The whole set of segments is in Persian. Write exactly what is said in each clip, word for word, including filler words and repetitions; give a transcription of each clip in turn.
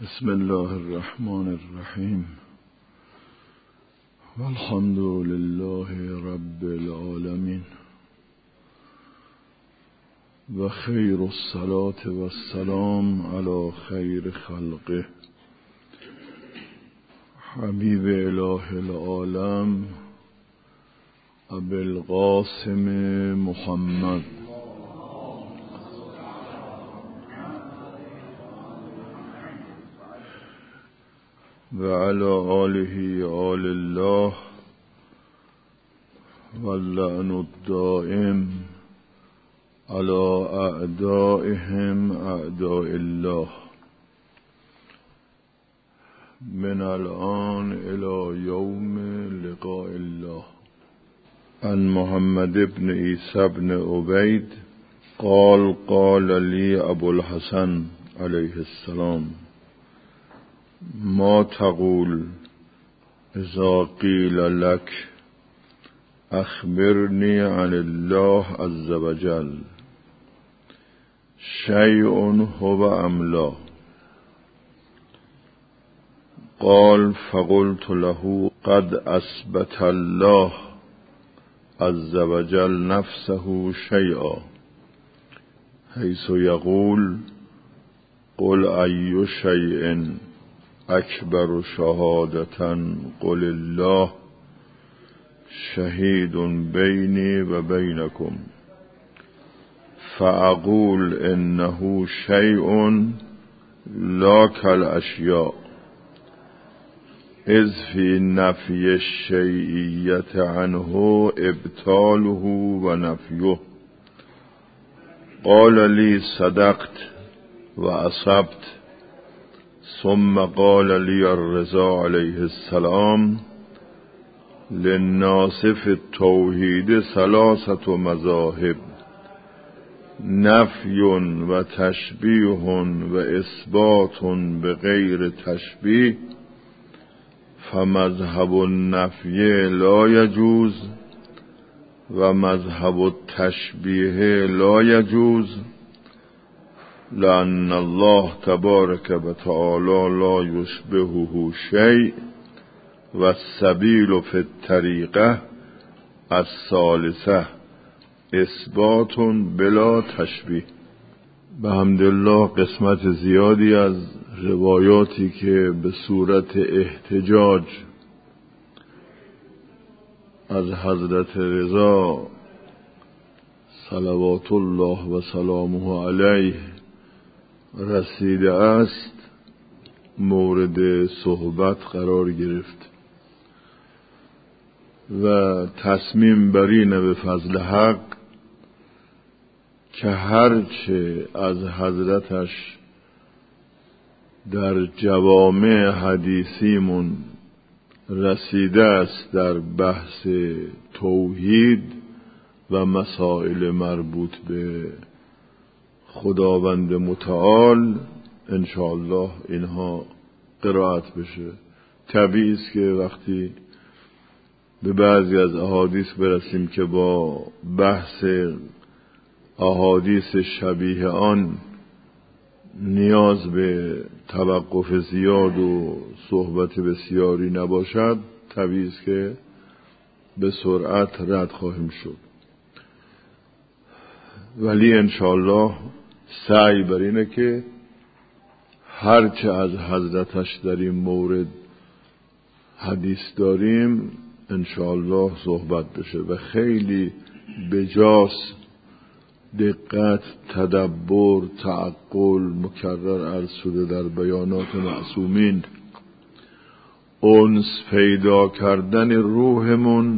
بسم الله الرحمن الرحیم والحمد لله رب العالمین و خیر الصلاة و السلام علی خیر خلقه حبیب اله العالم ابی القاسم محمد و علی آله آل الله و اللعن الدائم علی اعدائهم اعداء الله من الان الى یوم لقاء الله. عن محمد بن عیسی بن عبید قال قال لی ابو الحسن علیه السلام ما تقول اذا قیل لك اخبرنی عن الله عز وجل شیء هو ام لا؟ قال فقلت له قد اثبت الله عز وجل نفسه شیئا حيث يقول قل ای شیء اکبر شهادة قل الله شهید بینی و بینکم فاقول انه شیء لا کالاشیاء اذ فی نفی الشیئیت عنه ابطاله و نفیه. قال لی صدقت و اصبت ثم قال لی الرضا علیه السلام للناس فی التوحید ثلاثة مذاهب نفی و تشبیه و اثبات بغیر تشبیه فمذهب النفی لا یجوز و مذهب التشبیه لا یجوز لأن الله تبارک و تعالی لا یشبهه شیء و السبیل فی الطریقه الثالثه اثبات بلا تشبیه. به حمدالله قسمت زیادی از روایاتی که به صورت احتجاج از حضرت رضا صلوات الله و سلامه علیه رسیده است مورد صحبت قرار گرفت و تصمیم بر اینه به فضل حق که هرچه از حضرتش در جوامع حدیثیمون رسیده است در بحث توحید و مسائل مربوط به خداوند متعال انشاءالله اینها قرائت بشه. طبیعی است که وقتی به بعضی از احادیث برسیم که با بحث احادیث شبیه آن نیاز به توقف زیاد و صحبت بسیاری نباشد، طبیعی است که به سرعت رد خواهیم شد. ولی انشاءالله سعی بر اینه که هرچه از حضرتش در این مورد حدیث داریم انشاءالله صحبت بشه و خیلی بجاست دقت، تدبر، تعقل مکرر عرض شده در بیانات معصومین، انس پیدا کردن روحمون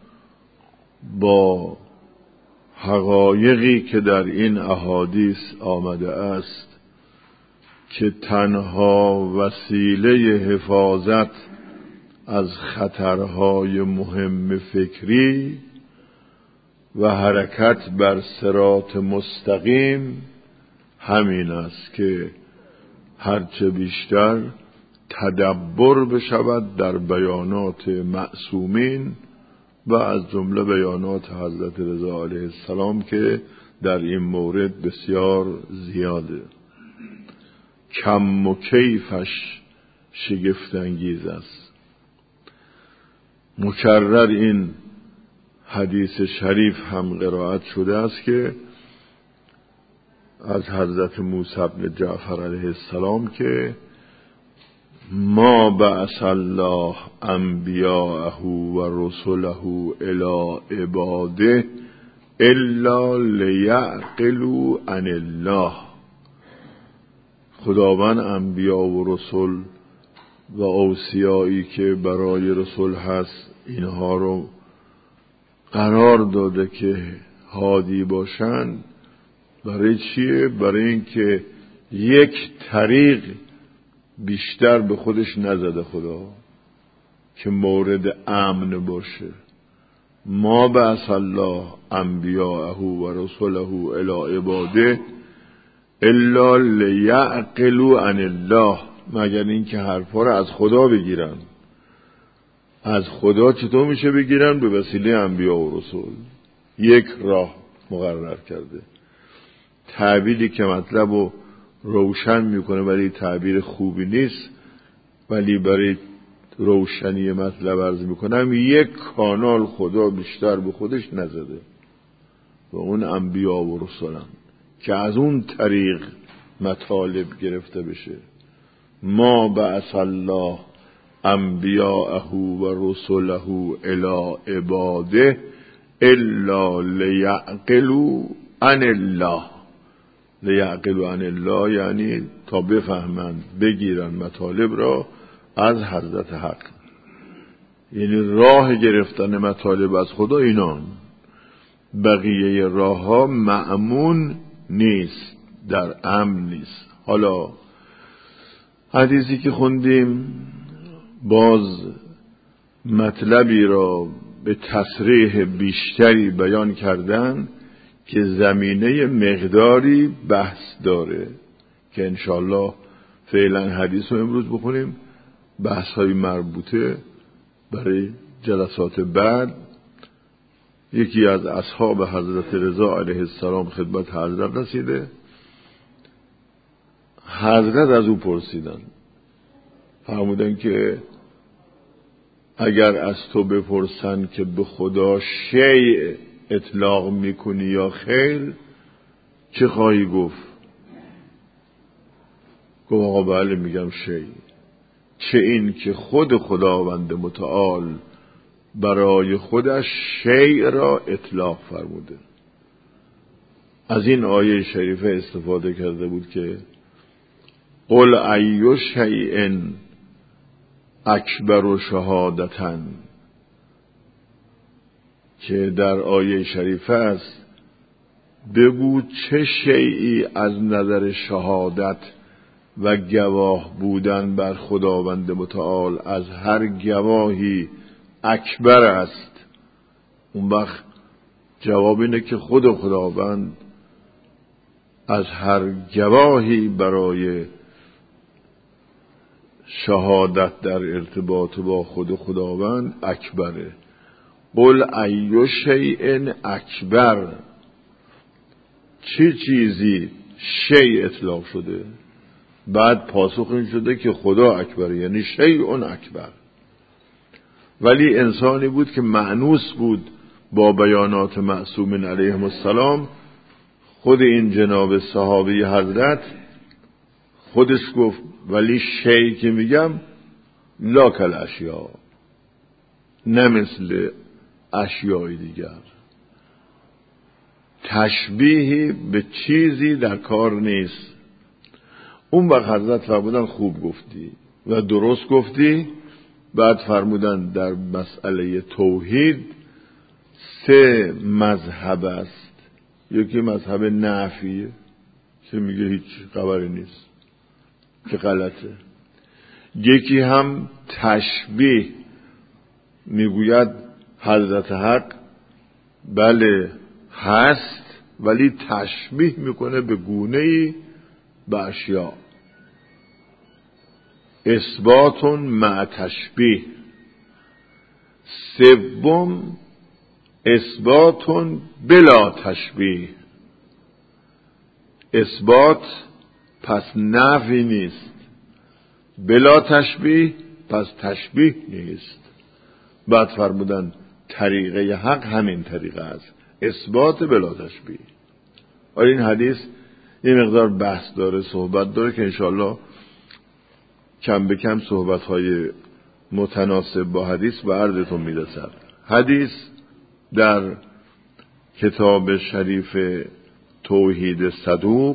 با حقایقی که در این احادیث آمده است که تنها وسیله حفاظت از خطرهای مهم فکری و حرکت بر صراط مستقیم همین است که هرچه بیشتر تدبر بشود در بیانات معصومین و از جمله بیانات حضرت رضا علیه السلام که در این مورد بسیار زیاده. کم و کیفش شگفت انگیز است. مکرر این حدیث شریف هم قرائت شده است که از حضرت موسی بن جعفر علیه السلام که ما بعث الله انبیاءه و رسله الی عباده الا لیعقلوا عن الله. خداوند انبیا و رسول و اوصیایی که برای رسول هست اینها رو قرار داده که هادی باشند. برای چیه؟ برای اینکه یک طریق بیشتر به خودش نزده خدا که مورد امن باشه. ما بعث الله انبیاءه و رسوله الی عباده الا لیعقلوا عن الله، مگر اینکه حرفا رو از خدا بگیرن. از خدا چطور میشه بگیرن؟ به وسیله انبیا و رسول. یک راه مقرر کرده. تعبیری که مطلب رو روشن میکنه ولی تعبیر خوبی نیست، ولی برای روشنی مطلب عرض میکنم یک کانال خدا بیشتر به خودش نزده و اون انبیا و رسولن که از اون طریق مطالب گرفته بشه. ما بعث الله انبیاءه و رسله الی عباده الا لیعقلوا عن الله. لیعقلوا عن الله یعنی تا بفهمند، بگیرن مطالب را از حضرت حق. یعنی راه گرفتن مطالب از خدا اینان. بقیه راه ها مأمون نیست، در امن نیست. حالا حدیثی که خوندیم باز مطلبی را به تصریح بیشتری بیان کردن که زمینه مقداری بحث داره که انشالله فعلا حدیث رو امروز بخونیم. بحث های مربوطه برای جلسات بعد. یکی از اصحاب حضرت رضا علیه السلام خدمت حضرت رسیده. حضرت از او پرسیدن، فرمودن که اگر از تو بپرسن که به خدا شیء اطلاق میکنی یا خیر چه خواهی گفت؟ گفت آقا بله میگم شیء. چه این که خود خداوند متعال برای خودش شیء را اطلاق فرموده. از این آیه شریفه استفاده کرده بود که قل ای شیء اکبر شهادةً، که در آیه شریفه است بگو چه شیئی از نظر شهادت و گواه بودن بر خداوند متعال از هر گواهی اکبر است. اون وقت جواب اینه که خود خداوند از هر گواهی برای شهادت در ارتباط با خود خداوند اکبره. قل ای شیء اکبر، چه چیزی شیء اطلاق شده؟ بعد پاسخ این شده که خدا اکبر، یعنی شیء اکبر. ولی انسانی بود که مأنوس بود با بیانات معصومین علیهم السلام. خود این جناب صحابی حضرت خودش گفت ولی شیء که میگم لا کل اشیا، نه مثل اشیای دیگر. تشبیهی به چیزی در کار نیست. اون وقت حضرت فرمودن خوب گفتی و درست گفتی. بعد فرمودن در مسئله توحید سه مذهب است. یکی مذهب نفیه که میگه هیچ خبری نیست که غلطه. یکی هم تشبیه، میگوید حضرت حق بله هست ولی تشبیه میکنه به گونه‌ای به اشیاء. اثبات مع تشبیه. سوم اثبات بلا تشبیه. اثبات پس نفی نیست، بلا تشبیه پس تشبیه نیست. بعد فرمودن طریقه حق همین طریقه است، اثبات بلا تشبیه. آیا این حدیث یه مقدار بحث داره، صحبت داره که انشاءالله کم به کم صحبت‌های متناسب با حدیث به عرضتون میرسد. حدیث در کتاب شریف توحید صدوق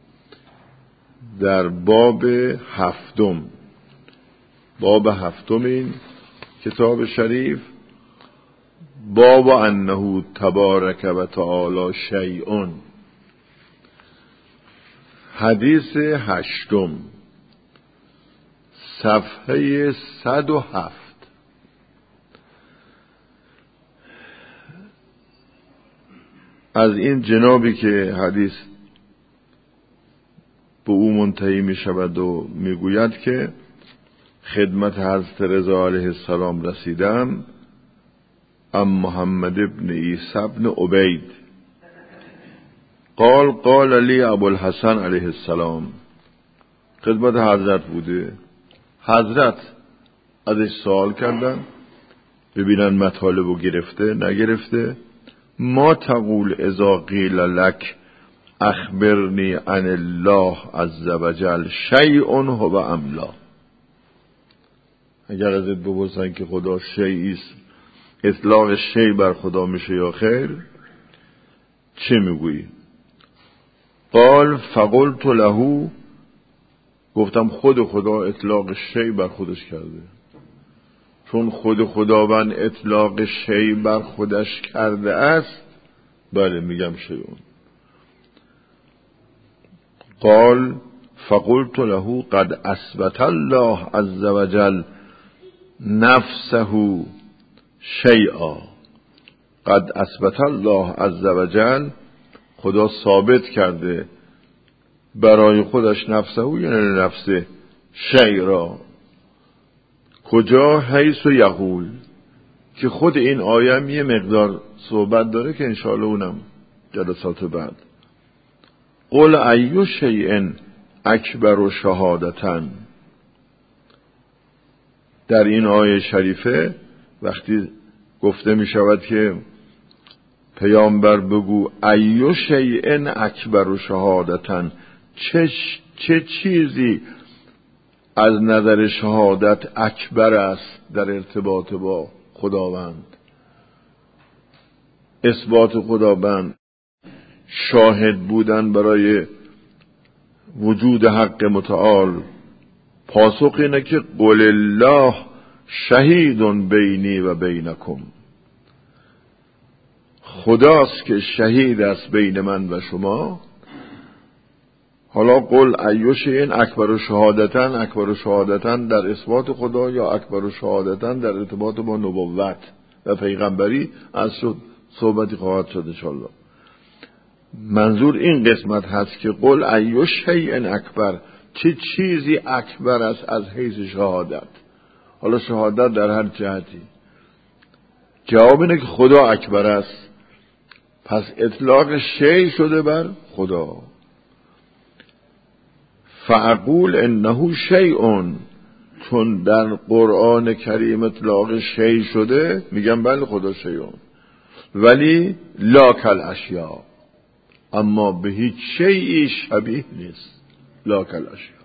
در باب هفتم، باب هفتم این کتاب شریف، باب انه تبارک و تعالی شیء، حدیث هشتم، صفحه صد و هفت. از این جنابی که حدیث به او منتهی می شود و می گوید که خدمت حضرت رضا علیه السلام رسیدم، ام محمد ابن عیسی ابن عبید قال قال لی ابو الحسن علیه السلام. خدمت حضرت بوده، حضرت ازش سوال کردن ببینن مطالبو گرفته نگرفته. ما تقول اذا قیل لک اخبرنی عن الله عز وجل شیء هو ام لا. اگر ازت بپرسن که خدا شیئی است، اطلاق شیء بر خدا میشه یا خیر، چه میگویی؟ قال فقلت له، گفتم خود خدا اطلاق شیء بر خودش کرده، چون خود خداوند اطلاق شیء بر خودش کرده است، بله میگم شیء. قال فقلت له قد اثبت الله عز وجل نفسه شیئا. قد اثبت الله عز وجل، خدا ثابت کرده برای خودش نفسه، یعنی نفسه شیء را. کجا؟ حیث یقول، که خود این آیه یه مقدار صحبت داره که انشاءالله اونم جلسات بعد. قل ای شیء اکبر شهادتاً. در این آیه شریفه وقتی گفته می شود که پیامبر بگو ای شیء اکبر شهادتاً، چه چه چیزی از نظر شهادت اکبر است در ارتباط با خداوند. اثبات خداوند، شاهد بودن برای وجود حق متعال. پاسخ اینه که قل الله شهید بینی و بینکم، خداست که شهید است بین من و شما. حالا قل ای شیء اکبر شهادتاً، اکبر شهادتاً در اثبات خدا یا اکبر شهادتاً در ارتباط با نبوت و پیغمبری از شد صحبتی خواهد شد انشاءالله. منظور این قسمت هست که قل ای شیء اکبر، چه چیزی اکبر است از حیث شهادت. حالا شهادت در هر جهتی. جواب اینه که خدا اکبر است، پس اطلاق شیء شده بر خدا. فاقول انه شیء، چون در قرآن کریم اطلاق شیء شده میگم بله خدا شیء، ولی لا کل اشیاء، اما به هیچ شیئی شبیه نیست. لا کل اشیاء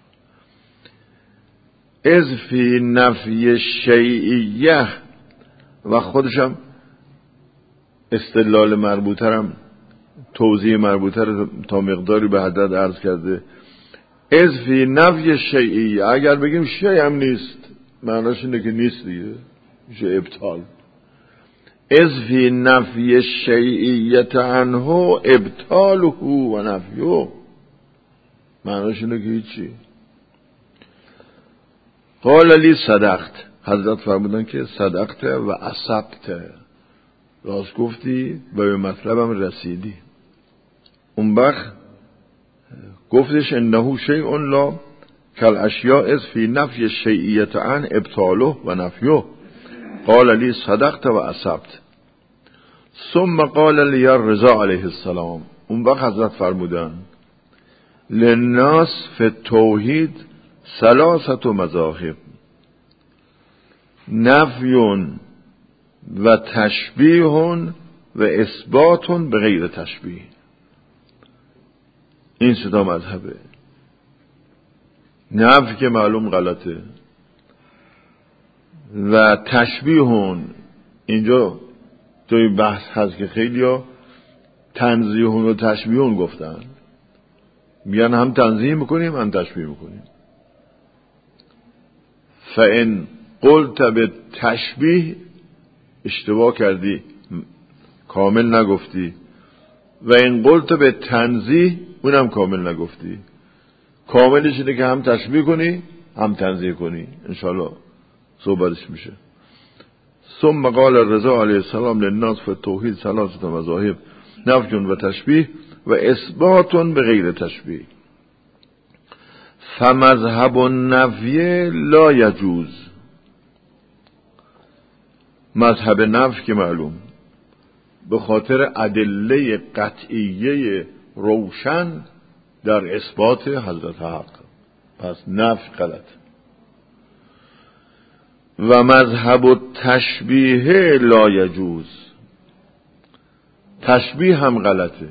از فی نفی شیئیه، و خودشم استدلال مربوطرم توضیح مربوطر تا مقداری به حدت عرض کرده. از فی نفی شیئیه، اگر بگیم شیء هم نیست معناش اینه که نیست دیگه، میشه ابطال. از فی نفی شیئیت عنه ابطاله و نفیه، معناش اینه که هیچی. قال لی صدقت، حضرت فرمودن که صدقت و اصبت، راست گفتی و به مطلبم رسیدی. اون وقت گفتش انه شیء لا کل اشیاء از فی نفی شیئیت عن ابطاله و نفیه. قال لی صدقت و اصبت. ثم قال لی الرضا علیه السلام، اون وقت حضرت فرمودن للناس فی التوحید ثلاثه مذاهب نفی و تشبیه و اثبات به غیر تشبیه. این سه تا مذهبه. نفی که معلوم غلطه و تشبیه، اینجا توی بحث هست که خیلی ها تنزیه و تشبیه گفتن، میگن هم تنزیه میکنیم هم تشبیه میکنیم. فان قلت به تشبیه اشتباه کردی، کامل نگفتی، و این قلت به تنزیه اونم کامل نگفتی. کاملش اینه که هم تشبیه کنی هم تنزیه کنی. انشاءالله صحبتش میشه. ثم قال الرضا علیه السلام للناس فی التوحید ثلاثه مذاهب نفی و تشبیه و اثبات به غیر تشبیه. فمذهب النفی لا یجوز. مذهب نفی که معلوم به خاطر ادله قطعیه روشن در اثبات حضرت حق، پس نفی غلط. و مذهب التشبیه لا یجوز. تشبیه هم غلطه.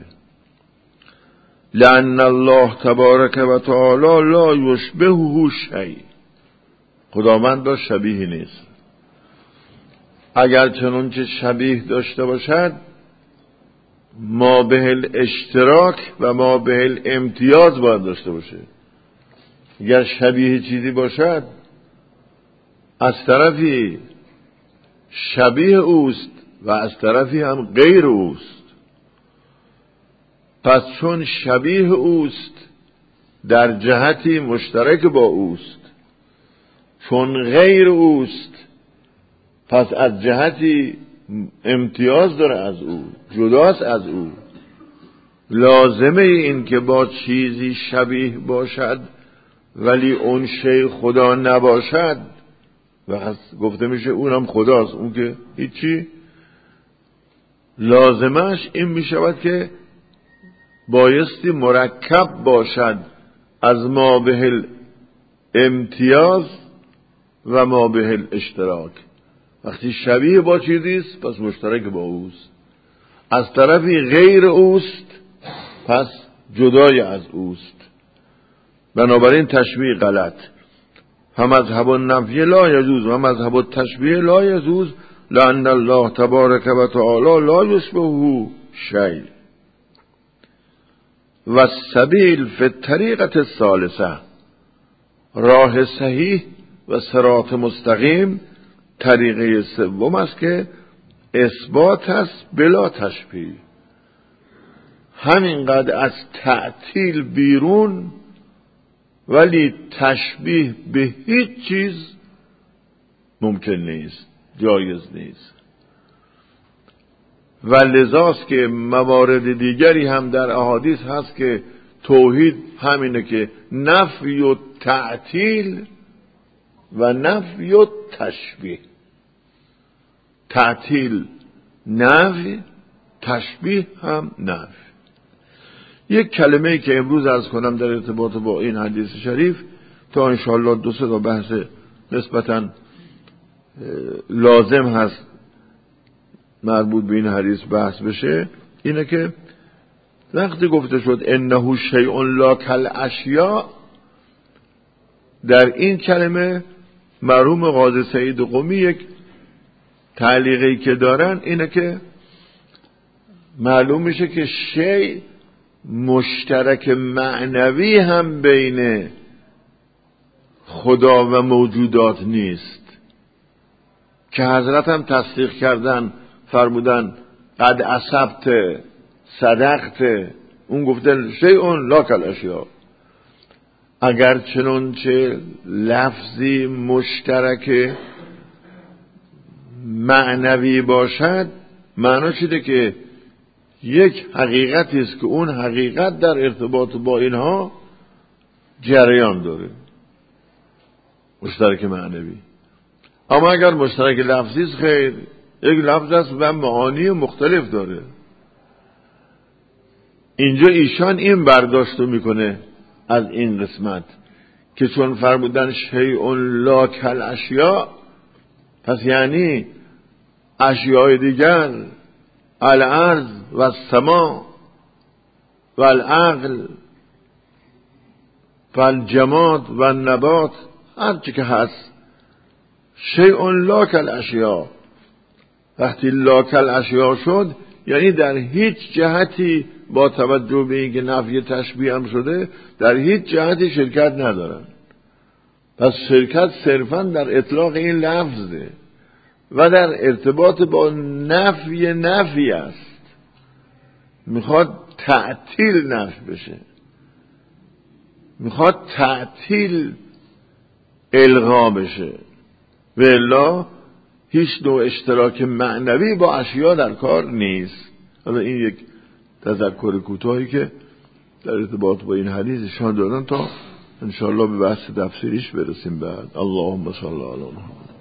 لأن الله تبارک و تعالی لا یشبهه شیء. خداوند را شبیه نیست. اگر چنانچه شبیه داشته باشد ما به الاشتراک و ما به الامتیاز باید داشته باشه. اگر شبیه چیزی باشد از طرفی شبیه اوست و از طرفی هم غیر اوست. پس چون شبیه اوست در جهتی مشترک با اوست، چون غیر اوست پس از جهتی امتیاز داره از او، جداست از او. لازمه این که با چیزی شبیه باشد ولی اون شی خدا نباشد و گفته میشه اونم خداست، اون که هیچی. لازمش این میشود که بایستی مرکب باشد از ما به امتیاز و ما به اشتراک. وقتی شبیه با چیزیست پس مشترک با اوست، از طرفی غیر اوست پس جدای از اوست. بنابراین تشبیه غلط. هم مذهب النفی لا یجوز و مذهب التشبیه لا یجوز لأن الله تبارک و تعالی لا یشبهه شیء. و السبیل فی الطریقة الثالثه. راه صحیح و صراط مستقیم طریقه سوم است که اثبات است بلا تشبیه. همینقدر از تعطیل بیرون ولی تشبیه به هیچ چیز ممکن نیست، جایز نیست. و لذاست که موارد دیگری هم در احادیث هست که توحید همینه که نفی و تعطیل و نفی و تشبیه. تعطیل نفی، تشبیه هم نفی. یک کلمه که امروز عرض کنم در ارتباط با این حدیث شریف تا انشاءالله دو سه تا بحث نسبتاً لازم هست مربوط به این حدیث بحث بشه، اینه که وقتی گفته شد انه شیء لا کالاشیاء، در این کلمه مرحوم قاضی سعید قمی یک تعلیقی که دارن اینه که معلوم میشه که شیء مشترک معنوی هم بین خدا و موجودات نیست، که حضرت هم تصدیق کردن، فرمودن قد اصبت صدقت، اون گفته شیء لا کالاشیاء. اگر چنانچه لفظی مشترک معنوی باشد، معناش اینه که یک حقیقتی است که اون حقیقت در ارتباط با اینها جریان داره، مشترک معنوی. اما اگر مشترک لفظی است، خیر، یک لفظ است و معانی مختلف داره. اینجا ایشان این برداشت رو میکنه از این قسمت که چون فرمودن شیء لا کالاشیاء، پس یعنی اشیاء دیگر، الارض و السما و العقل و الجماد و النبات، هر چی که هست شیء لا کالاشیاء. وقتی لا کالاشیاء شد یعنی در هیچ جهتی با توجه به اینکه نفی تشبیه هم شده در هیچ جهتی شرکت ندارن. پس شرکت صرفا در اطلاق این لفظه و در ارتباط با نفی نفی است. میخواد تعطیل نفی بشه، میخواد تعطیل الغا بشه، و الا هیچ نوع اشتراک معنوی با اشیا در کار نیست. حالا این یک تذکر کوتاهی که در ارتباط با این حدیث شان دادن تا انشاءالله به بحث تفسیریش برسیم بعد. اللهم صل علی محمد.